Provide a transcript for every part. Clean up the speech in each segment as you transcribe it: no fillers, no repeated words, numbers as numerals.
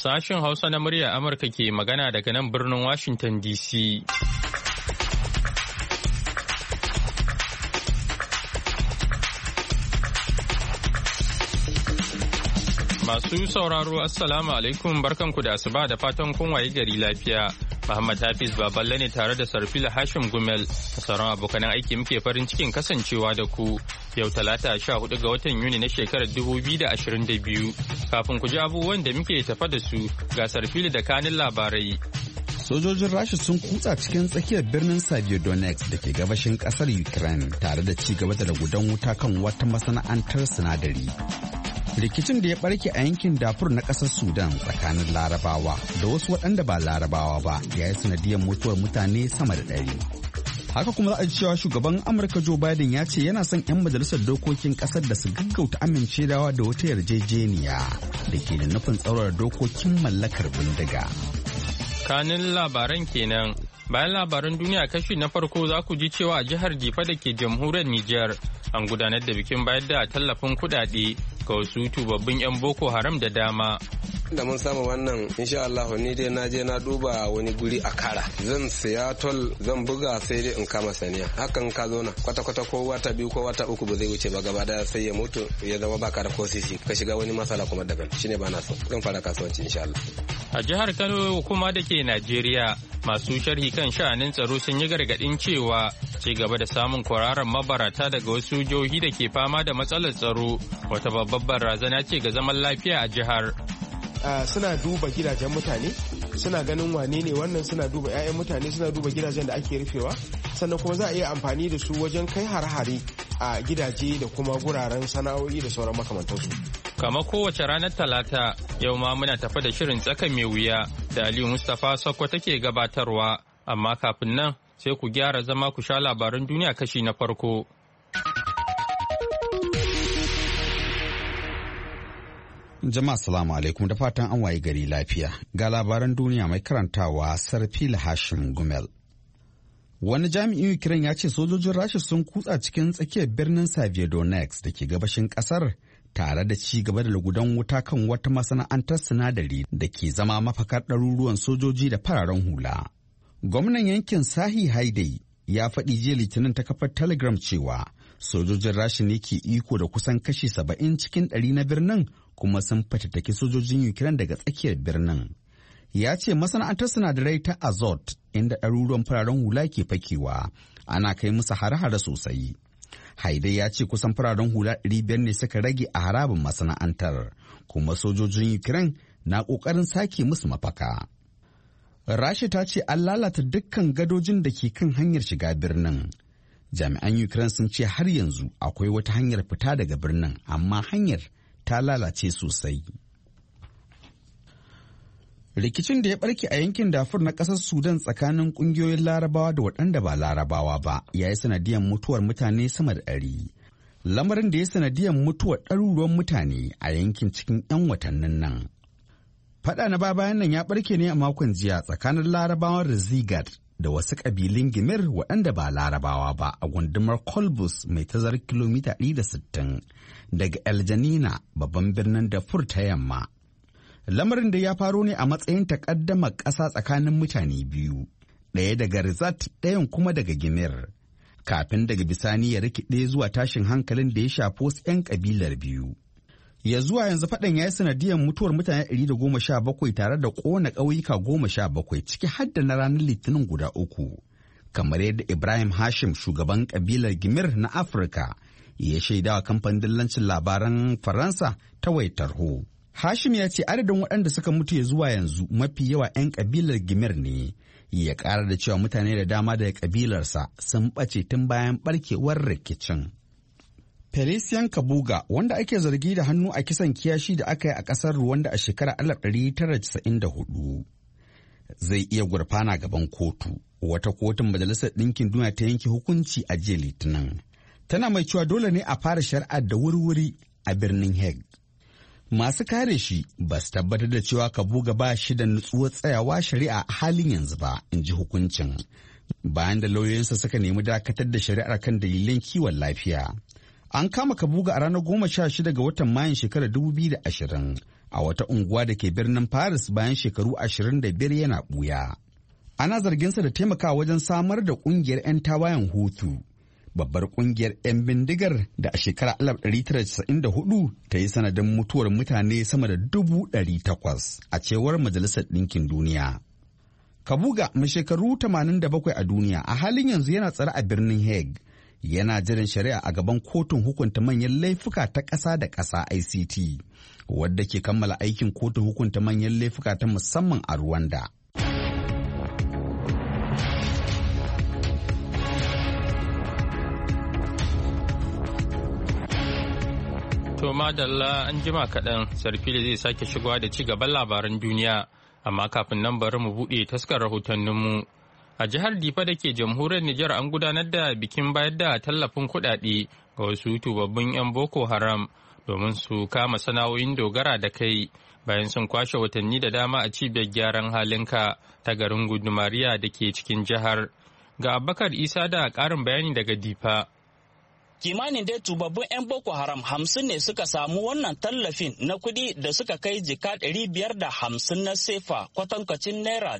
Sashen Hausa na muryar Amurka ke magana daga nan birnin Washington DC. Masu sauraro Assalamu alaikum barkanku da asuba da fatan kun waye gari lafiya. Muhammad Hafiz Baballe ne tare da Sarfila Hashim Gumel da sauran abokanan aiki muke farin cikin kasancewa da ku yau talata 14 ga watan Yuni na shekarar 2022. Kafin ku ji abubuwan da muke tafa da su ga Sarfila da kanin labarai. Sojojin Rasha sun kutsa cikin tsakiyar birnin Severodonetsk da ke gabashin kasar Ukraine tare da ci gaba da gudan wuta kan wata masana'antar sinadari. Rikicin da ya barke a yankin Darfur na ƙasar Sudan tsakanin Larabawa da wasu waɗanda ba Larabawa ba ya yi sanadiyar mutuwar mutane sama da 100. Haka kuma za a ji cewa shugaban Amurka Joe Biden ya ce yana son 'yan majalisar dokokin ƙasar da su gaggauta amincewa da wata yarjejeniya da ke da nufin tsaurara dokokin mallakar bindiga. Kanin labaran kenan. Bayan labaran duniya kashi na farko za ku ji cewa a jihar Difa da ke jamhuriyar Nijar an gudanar da bikin bayar da tallafin kuɗaɗe ga wasu tubabbin 'yan Boko Haram da dama. Da mun samu wannan insha Allah ni dai na je na duba wani guri a Kara. Zan siya tol zan buga sai dai in kama saniya. Hakan ka zo na kwata-kwata ko wata biyu ko wata uku ba zai wuce ba gaba daya sai ya mutu ya zama baka da ko sisi ka shiga wani masala kuma daban shine ba na so. Zan fara kasuwanci insha Allah. A jihar Kano kuma da ke Najeriya masu sharhi kan sha'anin tsaro sun yi gargaɗin cewa ci gaba da samun kwararan mabarata daga wasu jihohi da ke fama da matsalar tsaro wata babbar barazana ce ga zaman lafiya a jihar. Suna duba gidajen mutane, suna ganin wane ne wannan, suna duba 'ya'yan mutane, suna duba gidajen da ake rufewa, sannan kuma za a iya amfani da su wajen kai har-hare a gidaje da kuma guraren sana'o'i da sauran makamantansu. Kama kowace ranar Talata, yau ma muna tafa da shirin tsaka mai wuya da Aliyu Mustapha Sokko take gabatarwa, amma kafin nan sai ku gyara zama ku sha labaran duniya kashi na farko. Jama'a salamu alaikum da fatan an waye gari lafiya. Ga labaran duniya mai karantawa Sarfila Hashim Gumel. Wani jami'in Ukraine ya ce sojojin Rasha sun kutsa cikin tsakiyar birnin Severodonetsk da ke gabashin kasar tare da ci gaba da lugudan wuta kan wata masana'antar sinadari da ke zama mafakar ɗaruruwan sojoji da fararen hula. Gwamnan yankin Sahi Haidai ya faɗi jiya Litinin ta kafar Telegram cewa sojojin Rasha ne ke iko da kusan kashi 70 cikin 100 na birnin kuma sun fatattaki sojojin Ukraine daga tsakiyar birnin. Ya ce masana'antar sinadarai ta Azot inda ɗaruruwan fararen hula ke fakewa ana kai musu hare-hare sosai. Haidai ya ce kusan fararen hula 500 ne suka rage a harabin masana'antar kuma sojojin Ukraine na ƙoƙarin sake musu mafaka. Rasha ta ce an lalata dukkan gadojin da ke kan hanyar shiga birnin. Jami'an Ukraine sun ce har yanzu akwai wata hanyar fita daga birnin amma hanyar ta lalace sosai. Rikicin da ya barke a yankin Darfur na ƙasar Sudan tsakanin ƙungiyoyin Larabawa da waɗanda ba Larabawa ba ya yi sanadiyar mutuwar mutane sama da 100. Lamarin da ya sanadiyar mutuwar ɗaruruwan mutane a yankin cikin 'yan watannin nan. Faɗa na bayan nan ya barke ne a makon jiya tsakanin Larabawan Rizigat da wasu ƙabilun Gimir waɗanda ba Larabawa ba a gundumar Kolbus mai tazarar kilomita 160 daga El Janina babban birnin Darfur ta yamma. Lamarin da ya faro ne a matsayin takaddamar ƙasa tsakanin mutane biyu, ɗaya daga Rizat ɗayan kuma daga Gimir, kafin daga bisani ya rikide zuwa tashin hankalin da ya shafi wasu 'yan ƙabilar biyu. Ya zuwa yanzu faɗan ya yi sanadiyar mutuwar mutane 117 tare da ƙona ƙauyuka 17 ciki har da na ranar Litinin guda 3, kamar yadda Ibrahim Hashim shugaban ƙabilar Gimir na Afirka ya shaidawa kamfanin dillancin labaran Faransa ta wayar tarho. Hashim ya ce adadin waɗanda suka mutu ya zuwa yanzu mafi yawa 'yan ƙabilar Gimir ne, ya ƙara da cewa mutane da dama daga ƙabilarsa sun ɓace tun bayan ɓarkewar rikicin. Felician Kabuga, wanda ake zargi da hannu a kisan kiyashi da aka yi a ƙasar Rwanda a shekarar 1994, zai iya gurfana gaban kotu. Wata kotun Majalisar Ɗinkin Duniya ta yanke hukunci a jiya Litinin. Tana mai cewa dole ne a fara shari'ar da wuri-wuri a birnin Hague. Masu kare shi ba su tabbatar da cewa Kabuga ba shi da nutsuwar tsayawa shari'a a halin yanzu ba, in ji hukuncin. Bayan da lauyoyinsa suka nemi dakatar da shari'ar kan dalilan kiwon lafiya. An kama Kabuga a ranar 16 ga watan Mayun shekarar 2020 a wata unguwa da ke birnin Paris bayan shekaru 25 yana ɓuya. Ana zarginsa da taimakawa wajen samar da ƙungiyar 'yan tawayen Hutu, babbar ƙungiyar 'yan bindigar da a shekarar 1994 ta yi sanadin mutuwar mutane sama da 800,000 a cewar Majalisar Ɗinkin Duniya. Kabuga mai shekaru 87 a duniya a halin yanzu yana tsare a birnin Hague. Yana jiran shari'a a gaban kotun hukunta manyan laifuka ta ƙasa da ƙasa ICT, wadda ke kammala aikin kotun hukunta manyan laifuka ta musamman a Rwanda. To madalla an jima kaɗan Sarfili zai sake shigowa da ci gaban labaran duniya, amma kafin nan bari mu buɗe taskar rahotanninmu. A jihar Difa da ke jamhuriyar Nijar an gudanar da bikin bayar da tallafin kuɗaɗe ga wasu tubabbin 'yan Boko Haram domin su kama sana'o'in dogara da kai bayan sun kwashe watanni da dama a cibiyar gyaran halinka ta garin Gudumariya da ke cikin jihar. Ga Abubakar Isa da ƙarin bayani daga Difa. Kimanin dai tubabbin 'yan Boko Haram 50 ne suka samu wannan tallafin na kuɗi da suka kai jika 550 na sefa kwatankwacin naira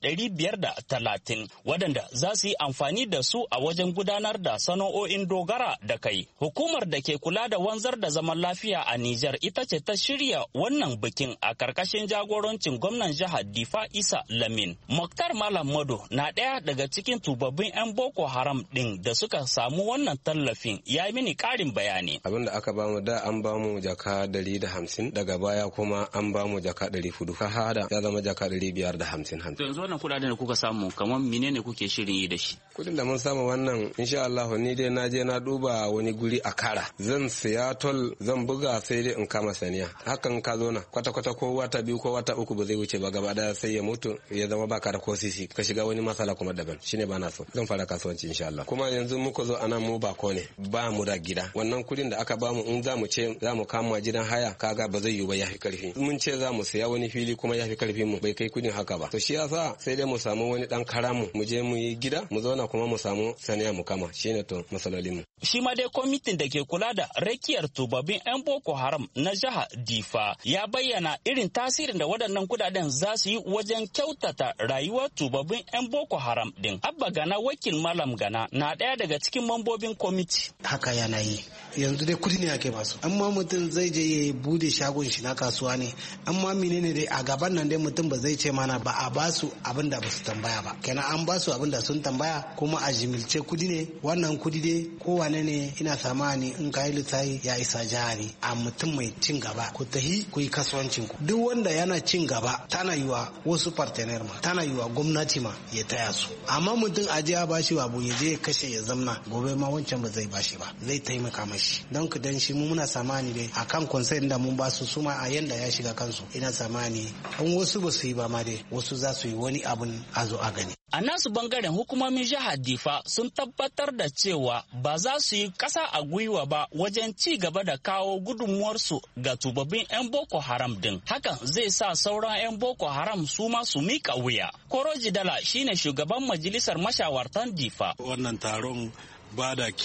530 waɗanda za su yi amfani da su a wajen gudanar da sana'o'in dogara da kai. Hukumar da ke kula da wanzar da zaman lafiya a Nijar ita ce ta shirya wannan bikin a karkashin jagorancin gwamnan jihar Difa Isa Lamin. Muktar Malam Mado na ɗaya daga cikin tubabbin 'yan Boko Haram ɗin da suka samu wannan tallafin. Ya yi mini ƙarin bayani. Abin da aka bamu da an bamu jaka 150 daga baya kuma an bamu jaka 400 ka hada ya zama jaka 550. To yanzu wannan kudaden da kuka samu kamar menene kuke shirin yi da shi? Kudin da mun samu wannan insha Allah ni dai na je na duba wani guri a Kara. Zan siya tol zan buga sai dai in kama saniya. Hakan ka zo na kwata-kwata ko wata 2 ko wata 3 ba zai wuce ba gaba daya sai ya mutu ya zama baka da ko sisi ka shiga wani masala kuma daban shine ba na so. Zan fara kasuwanci insha Allah. Kuma yanzu muka zo anan mu ba ko ne. Ba mu da gida wannan kudin da aka bamu in za mu ce za mu kama gidan haya kaga ba zai yiwu ba yafi karfi mun ce za mu siya wani fili kuma yafi karfin mu bai kai kudin haka ba to shi yasa sai dai mu samu wani dan karamu mu je mu yi gida mu zauna kuma mu samu saniya mu kama shine to masalolin mu. Shi ma dai kwamitin da ke kula da rakiyar tubabbin 'yan Boko Haram na jihar Difa ya bayyana irin tasirin da waɗannan kudaden za su yi wajen kyautata rayuwar tubabbin 'yan Boko Haram din. Abba Gana wakil Malam Gana na ɗaya daga cikin mambobin kwamiti. Haka yana yi yanzu dai kudi ne ake basu amma mutum zai je ya bude shagon shi na kasuwa ne amma menene dai a gaban nan dai mutum ba zai ce mana ba a basu abin da basu tambaya ba kenan an basu abin da sun tambaya kuma a jimilce kudi ne wannan kudi dai kowane ne ina samani in kayi lissafi ya isa jari a mutum mai cin gaba ku tahi ku yi kasuwancin ku duk wanda yana cin gaba tana yiwa wasu partenaire ma tana yiwa gwamnati ma ya taya su amma mutum a je a bashi abu ya je ya kashe ya zamna gobe ma wancan ba zai bashi ba zai taimaka mashi don ku dan shi mu muna samani dai akan concern da mun basu suma a yanda ya shiga kansu ina samani in wasu ba su yi ba ma dai wasu za su yi wani abun a zo a gani. A nasu bangaren hukumomin jihar Difa sun tabbatar da cewa ba za su yi ƙasa a gwiwa ba wajen ci gaba da kawo gudunmuwarsu ga tubabbin 'yan Boko Haram din. Hakan zai sa sauran 'yan Boko Haram su ma su miƙa wuya. Koroji Dala shine shugaban majalisar mashawartan Difa. Wannan taron ba da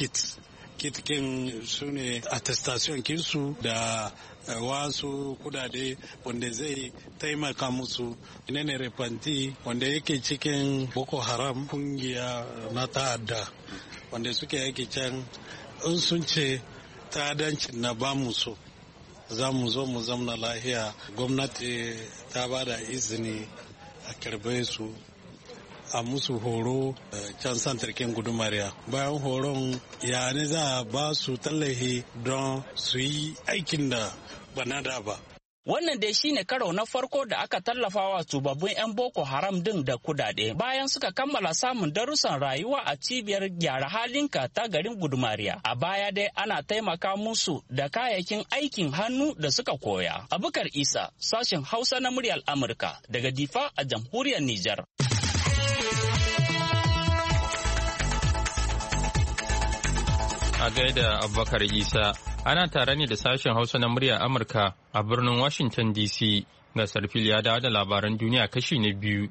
kitkin su ne attestation kinsu da wasu kudade wanda zai taimaka musu ne refanti wanda yake cikin Boko Haram kungiya na ta'adda wanda suke yake can in sun ce ta'addancin na ba mu so za mu zo mu zamna lahiya gwamnati ta ba da izini a karbe su a musu horo can santarkin gudumariya bayan horon ya ne za a ba su tallafi don su yi aikin da bana da ba. Wannan dai shine karo na farko da aka tallafawa tubabbin 'yan Boko Haram din da kudade bayan suka kammala samun darussan rayuwa a cibiyar gyara halinka ta garin Gudumariya. A baya dai ana taimaka musu da kayayyakin aikin hannu da suka koya. Abubakar Isa, sashen Hausa na muryar Amurka daga Difa a jamhuriyar Nijar. A gaida Abubakar Isa, ana tare ne da sashen Hausa na muryar Amurka a birnin Washington DC. Ga Sarfil ya dawo da labaran duniya kashi na biyu.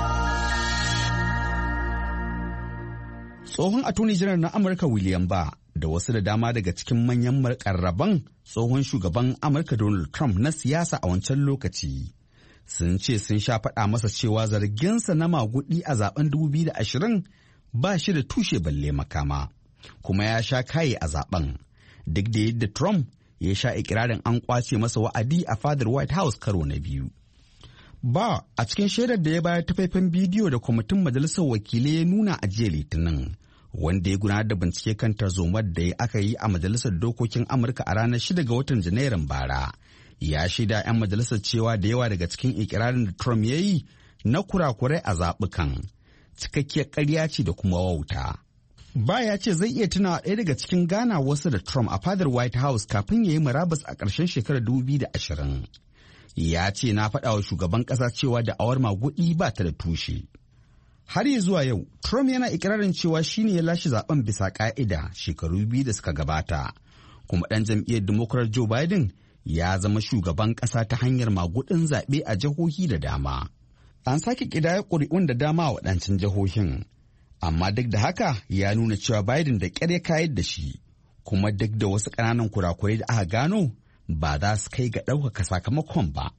Tsohon Attorney General na Amurka William Barr da wasu da dama daga cikin manyan makarraban tsohon shugaban Amurka Donald Trump na siyasa a wancan lokaci. Sun ce sun sha faɗa masa cewa zarginsa na magudi a zaben 2020 ba shi da tushe balle makama, kuma ya sha kaye a zaben. Duk da yadda Trump ya sha ikirarin an kwace masa wa'adi a fadar White House karo na biyu. Ba a cikin shaidar da ya bayar ta faifan bidiyo da kwamitin majalisar wakilai ya nuna a jiya Litinin, wanda ya gudanar da bincike kan tarzomar da aka yi a majalisar dokokin Amurka a ranar 6 ga watan Janairun bara. Ya shaida 'yan majalisar cewa da yawa daga cikin ikirarin da Trump ya yi na kurakurai a zaɓukan cikakkiyar ƙarya ce da kuma wauta. Ba ya ce zai iya tunawa ɗaya daga cikin ganawarsa da Trump a fadar White House kafin ya yi murabus a ƙarshen shekarar 2020. Ya ce na faɗa wa shugaban ƙasa cewa da awar magudi ba ta da tushe. Har yi zuwa yau, Trump yana ikirarin cewa shi ne ya lashe zaben bisa ƙa'ida shekaru 2 da suka gabata, kuma ɗan jam'iyyar Democrat Joe Biden ya zama shugaban ƙasa ta hanyar magudin zaɓe a jihohi da dama. An sake ƙidaya ƙuri'un da dama a waɗancan jihohin, amma duk da haka ya nuna cewa Biden da ƙyar ya kayar da shi, kuma duk da wasu ƙananan kurakurai da aka gano ba za su kai ga ɗaukaka sakamakon ba.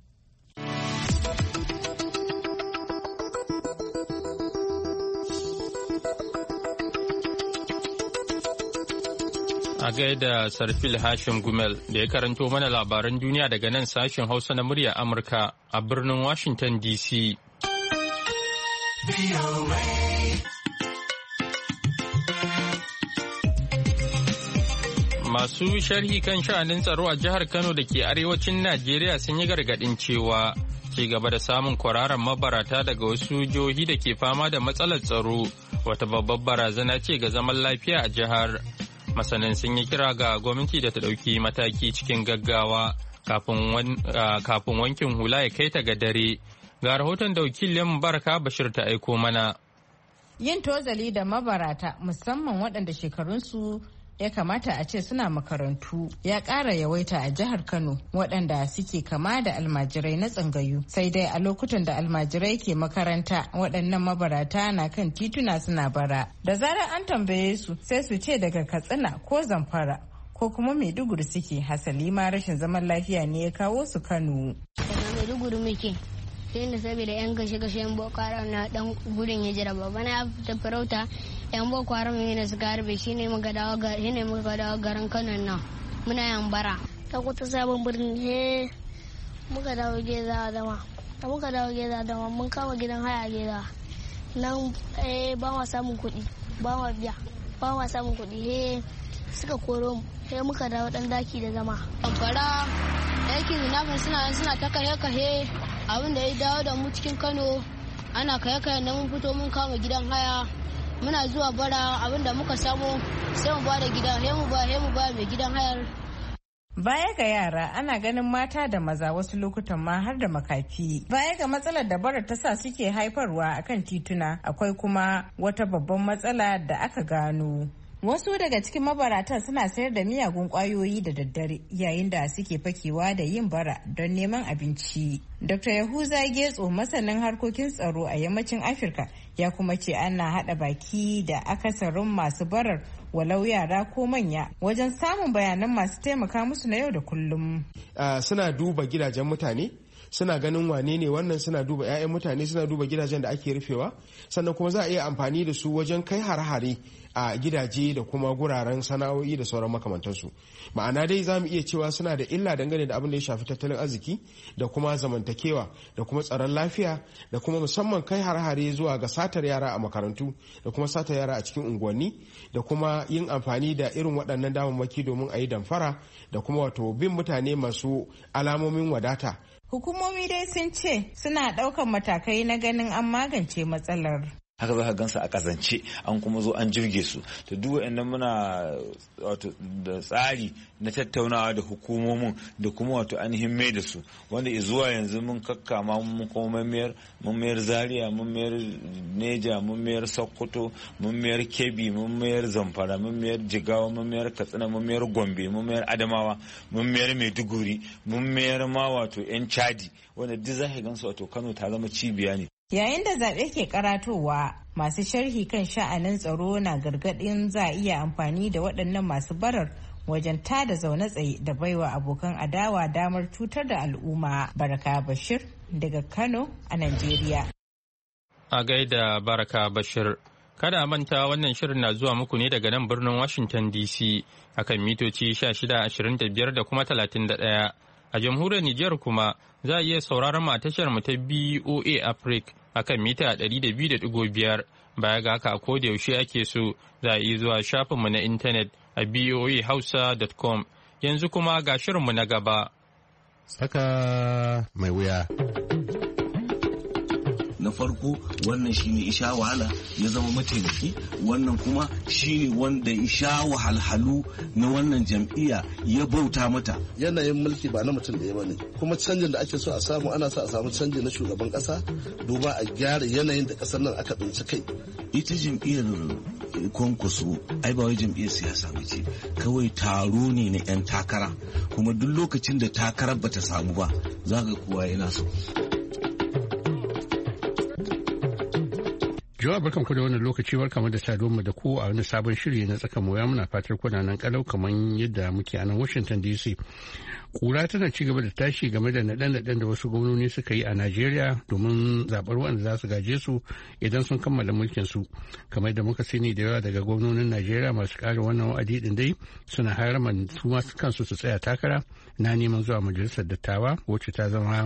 A gaida Sarfil Hashim Gumel da ya karanto mana labaran duniya daga nan sashen Hausa na murya Amurka a birnin Washington DC. Masu sharhi kan sha'anin tsaro a jihar Kano da ke arewacin Najeriya sun yi gargaɗin cewa ci gaba da samun kwararan mabarata daga wasu jihohi da ke fama da matsalar tsaro wata babbar barazana ce ga zaman lafiya a jihar. Masanan sun yi kira ga gwamnati da ta ɗauki mataki cikin gaggawa kafin wankin hula ya kai ta ga dare. Ga rahoton da wakilin Baraka Bashir ta aiko mana. Yin tozali da mabarata musamman waɗanda shekarunsu ya kamata a ce suna makarantu ya ƙara yawaita a jihar Kano, waɗanda suke kama da almajirai na tsangayu. Sai dai a lokutan da almajirai ke makaranta waɗannan mabarata na kan tituna suna bara. Da zarar an tambaye su sai su ce daga Katsina ko Zamfara ko kuma Maiduguri suke, hasali ma rashin zaman lafiya ne ya kawo su Kano. Daga Maiduguri muke. Sai da saboda yan gashe-gashen Boko Haram na dan gudun hijira baba na fita farauta yan Boko Haram ne suka harbe shine muka dawo garin Kano nan muna yan bara ta kuta sabon birni muka dawo geza dama da muka dawo geza dama mun kama gidan haya geza nan ba ma samun kuɗi ba ma biya ba ma samun kuɗi suka koro mu muka dawo dan daki da zama fara yake zinafin suna ta kahe abin da ya dawo da mu cikin Kano ana kaye na mun fito mun kama gidan haya muna zuwa bara abin da muka samu sai mu ba da gida mu ba mai gidan hayar. Baya ga yara ana ganin mata da maza wasu lokutan ma har da makafi. Baya ga matsalar da bara ta sa suke haifarwa akan tituna, akwai kuma wata babban matsala da aka gano. Wasu daga cikin mabaratan suna sayar da miyagun kwayoyi da daddare yayin da suke fakewa da yin bara don neman abinci. Dr. Yahuza Getso, masanin harkokin tsaro a yammacin Afirka, ya kuma ce ana haɗa baki da akasarin masu barar walau yara ko manya wajen samun bayanan masu taimaka musu na yau da kullum. Suna duba gidajen mutane, suna ganin wane ne wannan, suna duba 'ya'yan mutane, suna duba gidajen da ake rufewa, sannan kuma za a iya amfani da su wajen kai har-hare a gidaje da kuma guraren sana'o'i da sauran makamantansu. Ma'ana dai za mu iya cewa suna da illa dangane da abin da ya shafi tattalin arziki da kuma zamantakewa da kuma tsaron lafiya da kuma musamman kai har-hare zuwa ga satar yara a makarantu da kuma satar yara a cikin unguwanni da kuma yin amfani da irin waɗannan damammaki domin a yi damfara da kuma wato bin mutane masu alamomin wadata. Hukumomi dai sun ce suna ɗaukan matakai na ganin an magance matsalar. Haka za ka gansa a kazance an kuma zo an jirge su. To duk waɗannan muna wato da tsari na tattaunawa da hukumomin da kuma wato ainihin mai da su, wanda zuwa yanzu mun kakkama mun kuma mun mayar Zaria, mun mayar Neja, mun mayar Sokoto, mun mayar Kebbi, mun mayar Zamfara, mun mayar Jigawa, mun mayar Katsina, mun mayar Gombe, mun mayar Adamawa, mun mayar Maiduguri, mun mayar ma wato 'yan Chadi, wanda duk za ka gansu wato Kano ta zama cibiya ne. Yayin da zaɓe ke karatowa, masu sharhi kan sha'anin tsaro na gargaɗin za a iya amfani da waɗannan masu barar wajen tada zaune tsaye da baiwa abokan adawa damar cutar da al'umma. Baraka Bashir daga Kano a Najeriya. A gaida Baraka Bashir. Kada a manta wannan shirin na zuwa muku ne daga nan birnin Washington DC akan mitoci 1625 da kuma 31. A jamhuriyar Nijar kuma za a iya sauraron mu a tashar mu ta BOA Africa akan mita 200.5. Baya ga haka a koda yaushe ake so za a iya zuwa shafinmu na intanet a boahausa.com. Yanzu kuma ga shirinmu na gaba. Saka mai wuya. Na farko wannan shine isha wahala ya zama mataimaki, wannan kuma shine wanda isha wahalhalu na wannan jam'iyya ya bauta mata. Yanayin mulki ba na mutum ɗaya bane, kuma canjin da ake so a samu ana so a samu canji na shugaban ƙasa, duba a gyara yanayin da ƙasar nan aka tsinci kai. Ita jam'iyyar kwankwaso ai ba wai jam'iyyar siyasa ba ce, kawai taro ne na 'yan takara, kuma duk lokacin da takarar bata samu ba za ga kowa yana so. Jawa barkan ku da wannan lokaci, barkamu da saduwa da ku a wani sabon shiri na tsaka moya. Muna fatar kuna nan kalau kamar yadda muke a nan Washington DC. Kura tana ci gaba da tashi game da naɗe-naɗen da wasu gwamnoni suka yi a Najeriya domin zaɓar waɗanda za su gaje su idan sun kammala mulkin su. Kamar da muka sani da yawa daga gwamnonin Najeriya masu ƙara wannan wa'adi din dai suna haraman su masu kansu su tsaya takara na neman zuwa majalisar dattawa wacce ta zama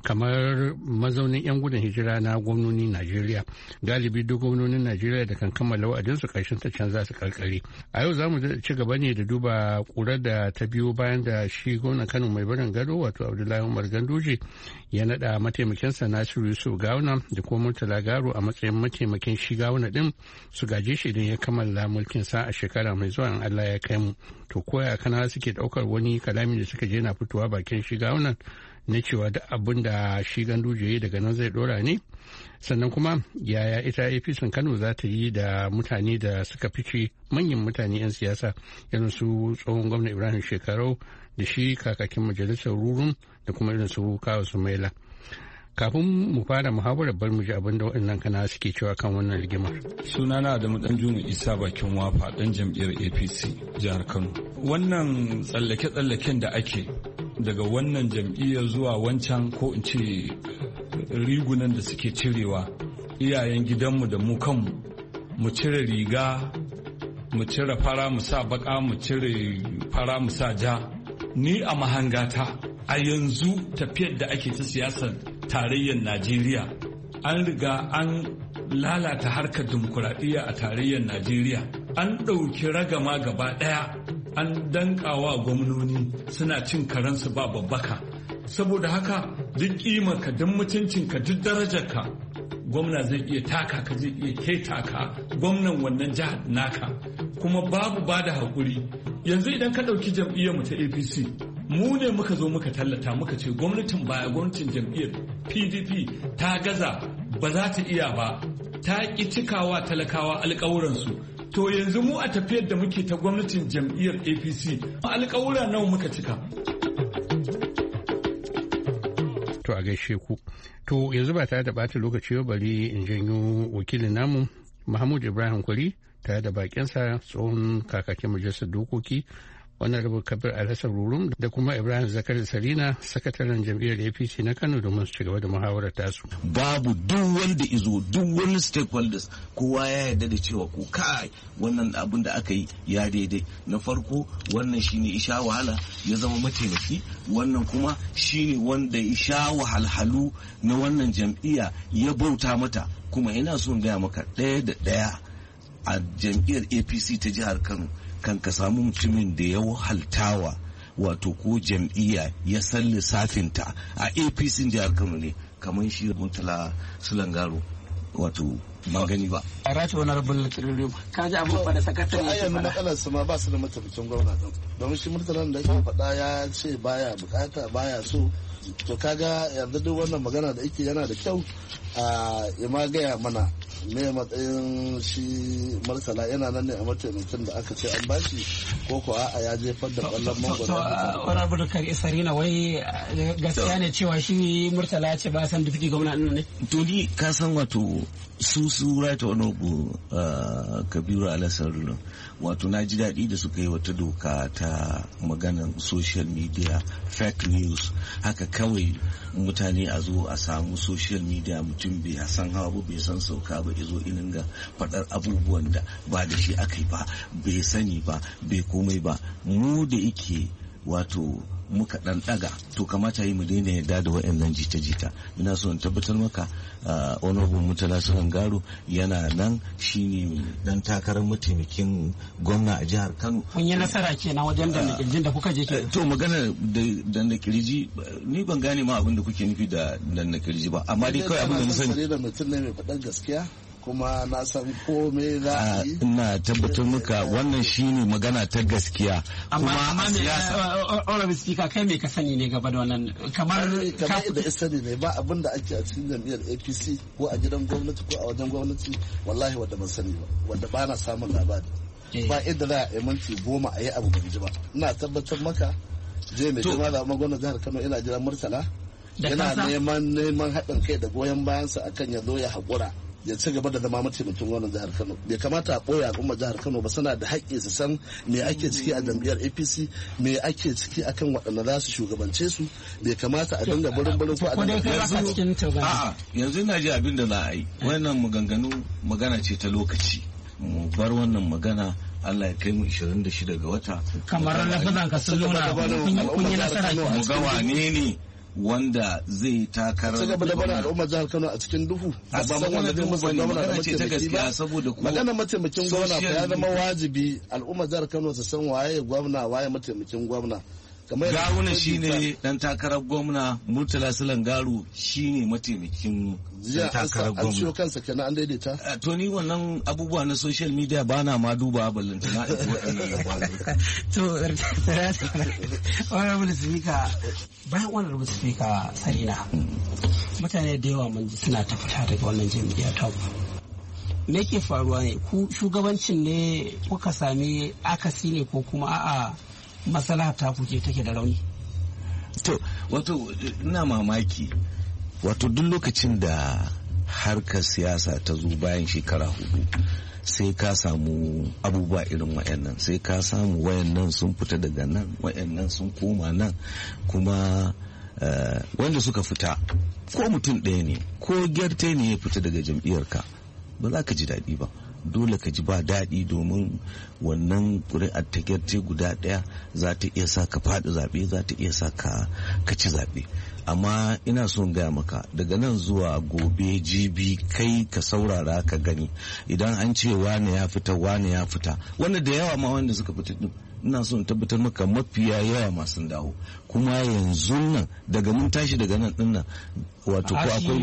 kamar mazaunin 'yan gudun hijira na gwamnonin Najeriya. Galibi duk gwamnonin Najeriya da kan kammala wa'adinsu ƙarshen ta can za su karkare. A yau za mu ci gaba ne da duba ƙurar da ta biyo bayan da shi gwamnan Kano mai barin gado wato Abdullahi Umar Ganduje ya naɗa mataimakinsa Nasiru Yusuf Gawuna da kuma Murtala Garo a matsayin mataimakin shi Gawuna din su gaje shi idan ya kammala mulkin sa a shekara mai zuwa in Allah ya kai mu. To koya kana suke ɗaukar wani kalami da suka je na fitowa bakin shi Gawuna na cewa duk abin da shi Ganduje daga nan zai ɗora ne. Sannan kuma yaya ita APC Kano za ta yi da mutane da suka fice manyan mutane 'yan siyasa irin su tsohon gwamna Ibrahim Shekarau da shi kakakin majalisar Rurum da kuma irin su Kawu Sumaila. Kafin mu fara muhawarar bar mu ji abin da waɗannan kana suke cewa kan wannan rigimar. Sunana Adamu Danjuma Isa bakin wafa dan jam'iyyar APC jihar Kano. Wannan tsallake-tsallaken da ake daga wannan jam'iyyar zuwa wancan ko in ce rigunan da suke cirewa iyayen gidanmu da mu kanmu mu cire riga mu cire fara mu sa baka mu cire fara mu sa ja. Ni a mahangata a yanzu tafiyar da ake ta siyasar tarayyar Najeriya an riga an lalata harkar dimokuraɗiyya a tarayyar Najeriya, an ɗauki ragama gaba ɗaya an dankawa gwamnoni suna cin karansu ba babbaka. Saboda haka duk ƙimarka duk mutuncinka duk darajarka gwamna zai iya taka ka zai iya keta ka gwamnan wannan jihar naka, kuma babu ba da haƙuri. Yanzu idan ka ɗauki jam'iyyarmu ta APC, mu ne muka zo muka tallata muka ce gwamnatin baya gwamnatin jam'iyyar PDP ta gaza ba za ta iya ba, ta ƙi cikawa talakawa alƙawuransu. To yanzu mu a tafiyar da muke ta gwamnatin jam'iyyar APC alƙawura nawa muka cika. To a gaishe ku. To yanzu ba tare da ɓata lokaci ba bari in janyo wakilin namu Mahmud Ibrahim Kwari tare da bakinsa tsohon kakakin majalisar dokoki Honorable Kabir Alhassan Rurum da kuma Ibrahim Zakari Sarina sakataren jam'iyyar APC na Kano domin su ci gaba da muhawarar tasu. Babu duk wanda izo duk wani stakeholders kowa ya yarda da cewa ko kai wannan abin da aka yi ya daidai. Na farko wannan shine isha wahala ya zama mataimaki, wannan kuma shine wanda isha wahalhalu na wannan jam'iyya ya bauta mata. Kuma ina son gaya maka ɗaya da ɗaya a jam'iyyar APC ta jihar Kano kan ka samu mutumin da ya wahaltawa wato ko jam'iyya ya san lissafinta a APC jihar Kano ne kamar shi Murtala Sulangaro wato magani ba. A rati wani rabin littattun ka ji abubuwa da sakatare ya faɗa. Matsalar su ma ba su da mataimakin gwamna domin shi Murtala da yake faɗa ya ce baya bukata baya so. To kaga yanzu duk wannan magana da yake yana da kyau ya ma gaya mana me matsayin shi Murtala yana nan ne a mataimakin da aka ce an bashi ko ko a ya jefar da kwallon mangwaro. Wani abu da kare Sarina wai gaskiya ne cewa shi Murtala ya ce ba san dufti gwamna ɗin ne. To ni ka san wato su right honorable Kabiru Alasarulun wato na ji daɗi da suka yi wata doka ta maganan social media fake news haka kawai mutane a zo a samu social media mutum bai san hawa ba bai san sauka ba izo inin ga faɗar abubuwan da ba da shi aka yi ba bai sani ba bai komai ba mu da ike wato muka dan daga to kamata yi mu daina yarda da waɗannan jita-jita ina so in tabbatar maka honorable Murtala Sulangaro yana nan shine dan takarar mataimakin gwamna a jihar Kano. Kun yi nasara kenan wajen danna kirjin da kuka je ke. To magana da danna kirji ni ban gane ma abin da kuke nufi da danna kirji ba amma dai kawai abin da na sani da mutum ne mai faɗan gaskiya kuma na san komai za a yi. Ina tabbatar maka wannan shine magana ta gaskiya. Amma siyasa. Honorable Speaker kai me ka sani ne gaba da wannan kamar da ya sani ne ba abin da ake a cikin jam'iyyar APC ko a gidan gwamnati ko a wajen gwamnati wallahi wanda ban sani ba wanda ba na samun labari. Ba inda za a yi minti 10 a yi abu ban ji ba. Ina tabbatar maka je mai jima da gwamnatin jihar Kano ina jiran Murtala. Yana neman haɗin kai da goyon bayansa akan ya zo ya haƙura. Ya ci gaba da zama mataimakin gwamnan jihar Kano. Bai kamata a ɓoye al'ummar jihar Kano ba suna da haƙƙi su san me ake ciki a jam'iyyar APC me ake ciki akan waɗanda za su shugabance su bai kamata a dinga burin ko a dinga yanzu ina ji abin da za a yi wannan magana ce ta lokaci mu bar wannan magana Allah ya kai mu 26 ga wata kamar lafazan ka sun nuna kun yi nasara mu ga wane ne wanda zai takarar ci gaba da bana al'ummar jihar Kano a cikin duhu a ba magana duhu ba ne magana ce ta gaskiya saboda kuma magana mataimakin gwamna ya zama wajibi al'ummar jihar Kano su san waye gwamna waye mataimakin gwamna Gawuna shine dan takarar gwamna Murtala Sulangaro shine mataimakin dan takarar gwamna. An ciyo kansa kenan an daidaita. To ni wannan abubuwa na social media bana ma duba ballanta na waɗannan labarai. To honorable speaker bayan honorable speaker Sarina mutane da yawa mun ji suna ta fita daga wannan jami'a ta me ke faruwa ne ku shugabancin ne kuka sami akasi ne ko kuma a'a matsala ta kuke take da rauni? To, wato ina mamaki wato duk lokacin da harkar siyasa ta zo bayan shekara 4 sai ka samu abubuwa irin wayannan sai ka samu wayannan sun fita daga nan wayannan sun koma nan kuma wanda suka fita ko mutum ɗaya ne ko gyarte ne ya fita daga jam'iyyarka ba za ka ji daɗi ba dole ka ji ba daɗi domin wannan ƙuri'ar ta gyarce guda ɗaya za ta iya sa ka faɗi zaɓe za ta iya sa ka ci zaɓe amma ina son gaya maka daga nan zuwa gobe jibi kai ka saurara ka gani idan an ce wane ya fita wanda da yawa ma wanda suka fita din ina son tabbatar maka mafiya yawa masu dawo kuma yanzu nan daga mun tashi daga nan dinnan wato ko akwai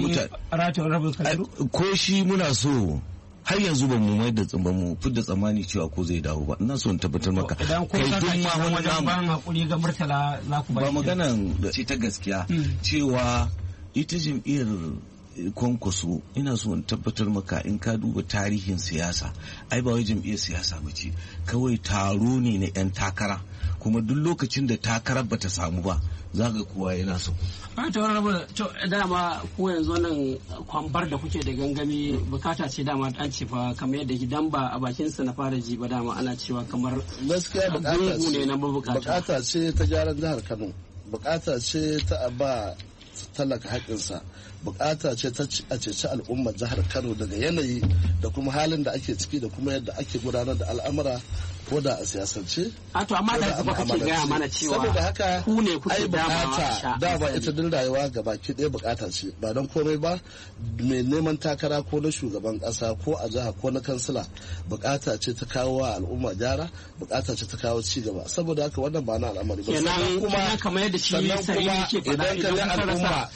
mutane ko shi muna so har yanzu ba mu mai da mu fidda tsammani cewa ko zai dawo ba ina so in tabbatar maka kai duk ma wani ban hakuri ga Murtala za ku ba magana ce ta gaskiya cewa ita jam'iyyar kwankwaso ina so in tabbatar maka in ka duba tarihin siyasa ai ba wai jam'iyyar siyasa ba ce kawai taro ne na 'yan takara kuma duk lokacin da takarar bata samu ba za ga kowa yana so. To dama ko yanzu nan kwambar da kuke da gangami bukata ce dama an ce fa kamar yadda gidan ba a bakinsa na fara ji ba dama ana cewa kamar gaskiya bukata ce ta gyaran jihar Kano bukata ce ta ba talaka haƙinsa bukata ce ta a ceci al'ummar jihar Kano daga yanayi da kuma halin da ake ciki da kuma yadda ake gudanar da al'amura ko da a siyasance. To amma da kuma kake gaya mana cewa saboda haka ku ne kuke bukata dama ita din rayuwa gabaki ɗaya bukata ce ba don komai ba mai neman takara ko na shugaban ƙasa ko a jiha ko na kansila bukata ce ta kawo wa al'umma gyara bukata ce ta kawo ci gaba saboda haka wannan ba na al'amari ba sannan kuma kamar yadda shi sai yake faɗa idan al'umma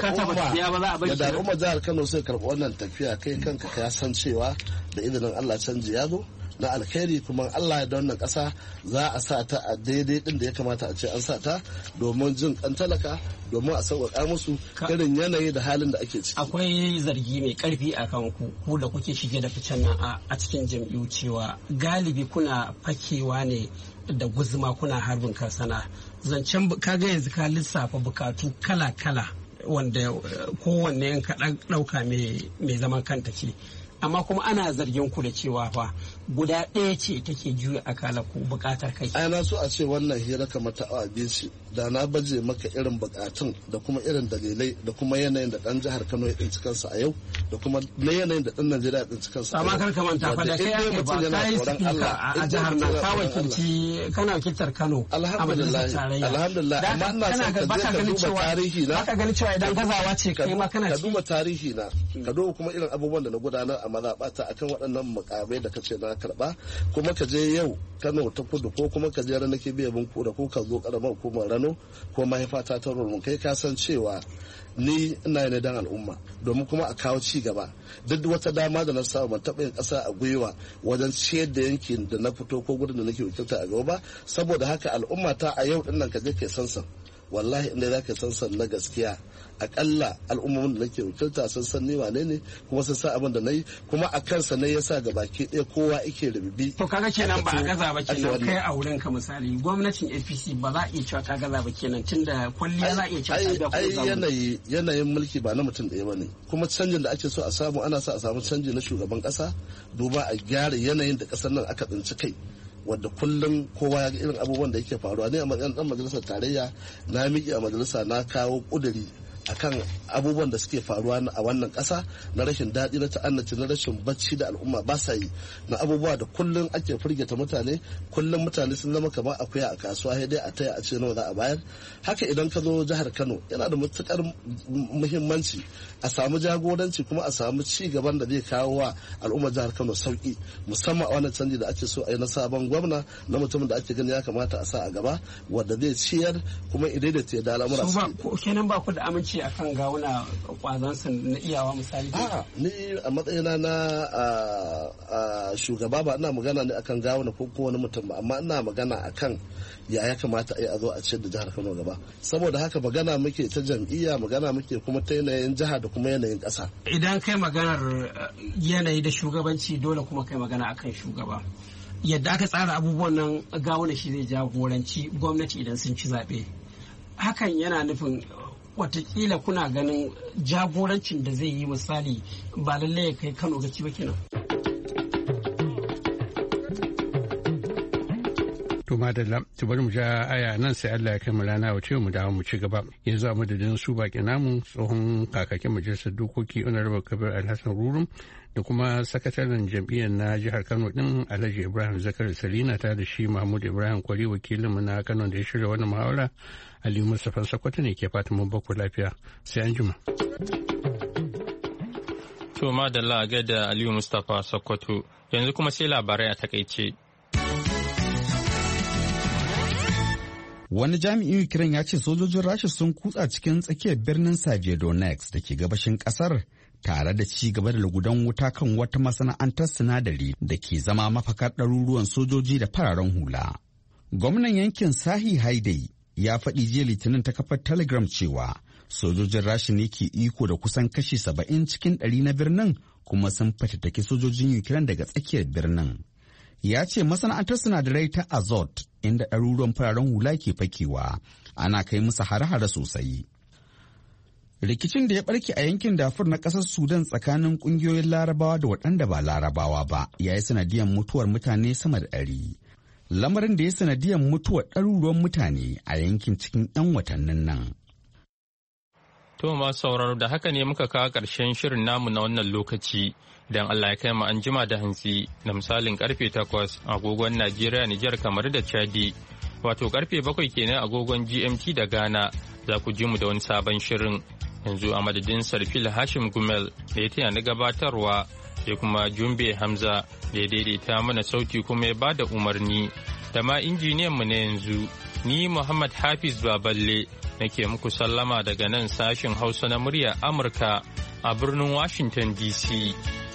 yadda al'umma jihar Kano sai karɓi wannan tafiya kai kanka ka san cewa da izinin Allah canji ya zo na alkhairi, kuma Allah ya da wannan ƙasa za a sa ta a daidai din da ya kamata a ce an sa ta domin jin kan talaka, domin a sauƙaƙa musu irin yanayi da halin da ake ciki. Akwai zargi mai ƙarfi a kan ku da kuke shige da ficen nan a cikin jam'iyyu cewa galibi kuna fakewa ne da guzuma, kuna harbin karsana. Zancen kaga yanzu ka lissafa bukatu kala-kala wanda kowanne yan ka ɗauka mai zaman kanta ce, amma kuma ana zargin ku da cewa fa guda ɗaya ce take juya akala ku bukatar kai. Ana so a ce wannan hira kamar ta awa biyu ce, da na baje maka irin bukatun da kuma irin dalilai da kuma yanayin da ɗan jihar Kano ya tsinci kansa a yau da kuma na yanayin da ɗan Najeriya ya tsinci kansa a yau. Amma kar ka manta fa da kai ake ba kai speaker a jihar nan ka wakilci kana wakiltar Kano a majalisar tarayya. Alhamdulillah, amma ina son ka je ka duba tarihi na. Baka ganin cewa idan gazawa ce kai ma kana ci. Ka duba tarihi na, ka duba kuma irin abubuwan da na gudanar a mazaɓata akan waɗannan mukamai da kace na karɓa, kuma ka je yau Kano ta Kudu ko kuma ka je ranar Kibiya Bunkura ko ka zo karamar hukumar Rano ko mahaifata ta Rurun, kai ka san cewa ni ina ne dan al'umma domin kuma a kawo ci gaba. Duk wata dama da na samu ban taɓa yin ƙasa a gwiwa wajen ciyar da yankin da na fito ko gudun da nake wakilta a gaba ba. Saboda haka al'umma ta a yau dinnan ka je kai sansan, wallahi inda za ka sansan na gaskiya, akalla al'ummomin da nake wakilta sun san ni wane ne kuma sun san abin da na yi, kuma a kansa ne yasa ga baki ɗaya kowa yake rububi. To kaga kenan ba a gaza ba kenan kai a wurin ka misali gwamnatin APC ba za a iya cewa ta gaza ba kenan tunda kwalliya za a iya cewa ta gaza. Yanayin mulki ba na mutum ɗaya bane, kuma canjin da ake so a samu ana so a samu canji na shugaban ƙasa, duba a gyara yanayin da ƙasar nan aka tsinci kai, wadda kullum kowa ya ga irin abubuwan da yake faruwa. Ne a matsayin dan majalisar tarayya na miƙe a majalisa na kawo ƙuduri akan abubuwan da suke faruwa a wannan ƙasa na rashin daɗi, na ta'annaci, na rashin bacci da al'umma ba sa yi, na abubuwa da kullum ake firgita mutane, kullum mutane sun zama kamar akuya a kasuwa, sai dai a taya a ce nawa za a bayar. Haka idan ka zo jihar Kano yana da matukar muhimmanci a samu jagoranci kuma a samu ci gaban da zai kawo wa al'ummar jihar Kano sauki, musamman a wannan canji da ake so a yi na sabon gwamna, na mutumin da ake gani ya kamata a sa a gaba, wanda zai ciyar kuma idai da ta da al'amura su. Kenan ba ku da aminci akan gawuna kwazansa na iyawa misali? Ni a matsayina na shugaba ba ina magana ne akan gawuna ko wani mutum ba, amma ina magana akan ya kamata a zo a ciyar da jihar Kano gaba. Saboda haka magana muke ta jam'iyya, magana muke kuma ta yanayin jiha da kuma yanayin ƙasa. Idan kai maganar yanayi da shugabanci dole kuma kai magana akan shugaba. Yadda aka tsara abubuwan nan gawuna shi zai jagoranci gwamnati idan sun ci zaɓe. Hakan yana nufin watakila kuna ganin jagorancin da zai yi misali ba lallai ya kai Kano gaci ba kenan. To madalla, to bari mu ja aya nan sai Allah ya kai mu rana wace mu dawo mu ci gaba. Yanzu a madadin su baki namu tsohon kakakin majalisar dokoki Honorable Kabir Alhassan Rurum da kuma sakataren jam'iyyar na jihar Kano din Alhaji Ibrahim Zakari Salina ta da shi Mahmud Ibrahim Kwari wakilinmu na Kano da ya shirya wannan muhawara. Aliyu Mustapha Sokoto ne ke fatan mun baku lafiya, sai an jima. To madalla ga da Aliyu Mustapha Sokoto, yanzu kuma sai labarai a takaice. Wani jami'in Ukraine ya ce sojojin Rasha sun kutsa cikin tsakiyar birnin Severodonetsk da ke gabashin kasar tare da ci gaba da lugudan wuta kan wata masana'antar sinadari da ke zama mafakar ɗaruruwan sojoji da fararen hula. Gwamnan yankin Sahi Haidai ya faɗi jiya Litinin ta kafar Telegram cewa sojojin Rasha ne ke iko da kusan kashi 70 cikin 100 na birnin kuma sun fatattaki sojojin Ukraine daga tsakiyar birnin. Ya ce masana'antar sinadarai ta Azot inda ɗaruruwan fararen hula ke fakewa ana kai musu hare-hare sosai. Rikicin da ya barke a yankin Darfur na ƙasar Sudan tsakanin ƙungiyoyin Larabawa da waɗanda ba Larabawa ba ya yi sanadiyar mutuwar mutane sama da 100. Lamarin da ya sanadiyar mutuwar ɗaruruwan mutane a yankin cikin 'yan watannin nan. To masu sauraro da haka ne muka kawo ƙarshen shirin namu na wannan lokaci. Idan Allah ya kai mu an jima da hantsi na misalin karfe 8 agogon Najeriya, Nijar, kamar da Chadi. Wato karfe 7 kenan agogon GMT da Ghana za ku ji mu da wani sabon shirin. Yanzu a madadin Sarfil Hashim Gumel da ya taya na gabatarwa sai kuma Jumbe Hamza da ya daidaita mana sauti kuma ya bada umarni. Da ma injiniyan mu na yanzu ni Muhammad Hafiz Baballe nake muku sallama daga nan sashin Hausa na muryar Amurka a birnin Washington DC.